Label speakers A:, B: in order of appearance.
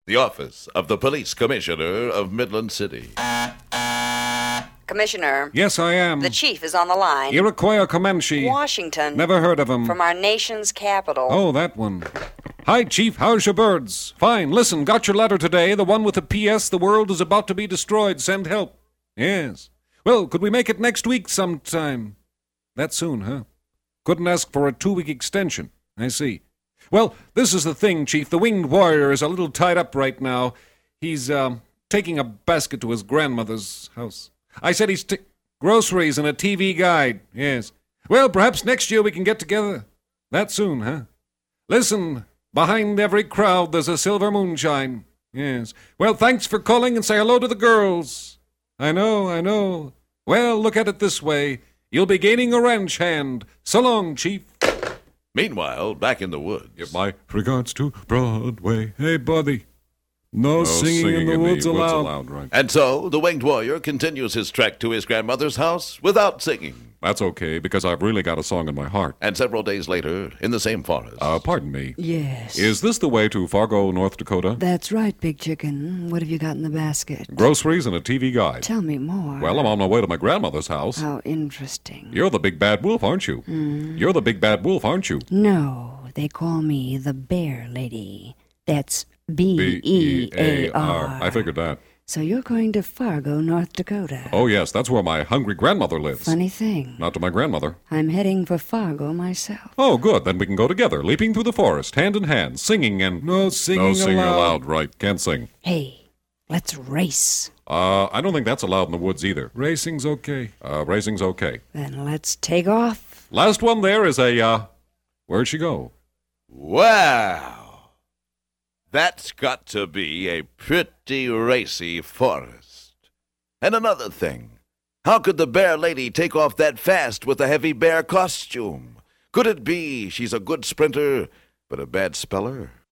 A: the office of the police commissioner of Midland City.
B: Commissioner.
C: Yes, I am.
B: The chief is on the line.
C: Iroquois Comanche.
B: Washington.
C: Never heard of him.
B: From our nation's capital.
C: Oh, that one. Hi, Chief. How's your birds? Fine. Listen, got your letter today. The one with the P.S. The world is about to be destroyed. Send help. Yes. Well, could we make it next week sometime? That soon, huh? Couldn't ask for a 2-week extension. I see. Well, this is the thing, Chief. The winged warrior is a little tied up right now. He's, taking a basket to his grandmother's house. I said he's groceries and a TV guide. Yes. Well, perhaps next year we can get together. That soon, huh? Listen, behind every crowd there's a silver moonshine. Yes. Well, thanks for calling and say hello to the girls. I know. Well, look at it this way. You'll be gaining a ranch hand. So long, Chief.
A: Meanwhile, back in the woods.
C: Give my regards to Broadway. Hey, buddy. No singing in the woods allowed. Right.
A: And so, the winged warrior continues his trek to his grandmother's house without singing.
C: That's okay, because I've really got a song in my heart.
A: And several days later, in the same forest.
C: Pardon me.
D: Yes.
C: Is this the way to Fargo, North Dakota?
D: That's right, Big Chicken. What have you got in the basket?
C: Groceries and a TV guide.
D: Tell me more.
C: Well, I'm on my way to my grandmother's house.
D: How interesting.
C: You're the big bad wolf, aren't you? You're the big bad wolf, aren't you?
D: No, they call me the Bear Lady. That's B-E-A-R.
C: I figured that.
D: So you're going to Fargo, North Dakota.
C: Oh, yes, that's where my hungry grandmother lives.
D: Funny thing.
C: Not to my grandmother.
D: I'm heading for Fargo myself.
C: Oh, good. Then we can go together, leaping through the forest, hand in hand, singing and... No singing aloud. Right. Can't sing.
D: Hey, let's race.
C: I don't think that's allowed in the woods either. Racing's okay. Racing's okay.
D: Then let's take off.
C: Last one there is a, where'd she go?
A: Wow! That's got to be a pretty racy forest. And another thing, how could the bear lady take off that fast with a heavy bear costume? Could it be she's a good sprinter, but a bad speller?